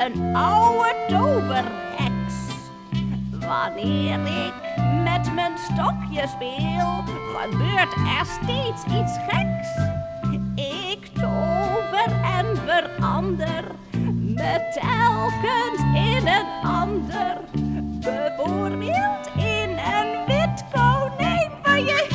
een oude toverheks. Wanneer ik met mijn stokje speel, gebeurt er steeds iets geks. Ik tover en verander me telkens in een ander. Bijvoorbeeld in een wit konijn van je.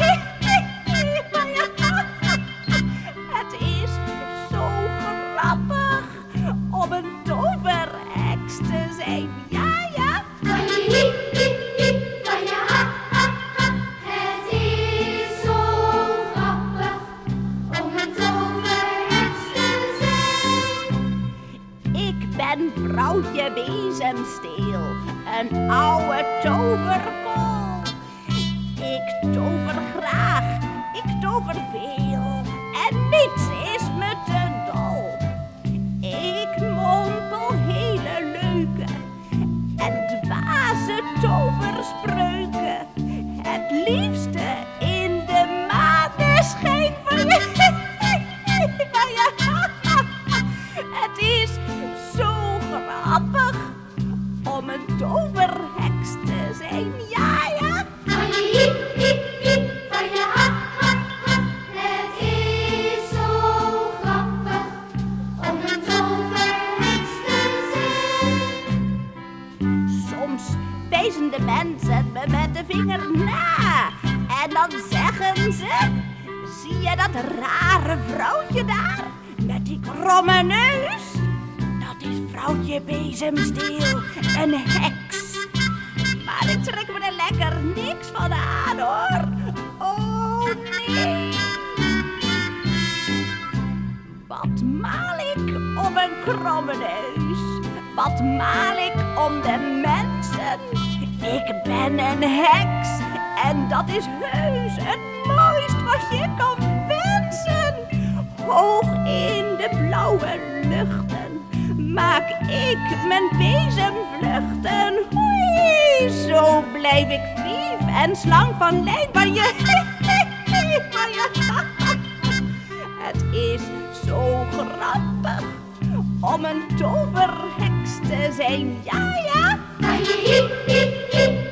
Het is zo grappig om een toverheks te zijn. Ja, ja. Van je hi, hi, hi, van je ha, ha, ha. Het is zo grappig om een toverheks te zijn. Ik ben vrouwtje Bezemsteel, een oude toverkool. Ik tover graag, ik tover veel, en niets is me te dol. Ik mompel hele leuke en dwaze toverspreuken. Het liefste in de maneschijn van je. Van je. Het is zo grappig om een toverheks te zijn. Ja, ja. Van je hi, hi, hi, van je ha, ha, ha. Het is zo grappig om een toverheks te zijn. Soms wijzen de mensen me met de vinger na. En dan zeggen ze: zie je dat rare vrouwtje daar? Met die kromme neus? Dat is vrouwtje Bezemsteel, een heks. Maar ik trek me er lekker niks van aan, hoor. Oh, nee. Wat maal ik om een kromme neus? Wat maal ik om de mensen? Ik ben een heks en dat is heus het mooist wat je kan wensen. Hoog in de blauwe luchten maak ik mijn bezemvluchten. Hoi, zo blijf ik lief en slank van lijn van je. Van je. Het is zo grappig om een toverheks te zijn. Ja, ja. Van je hi, hi, hi,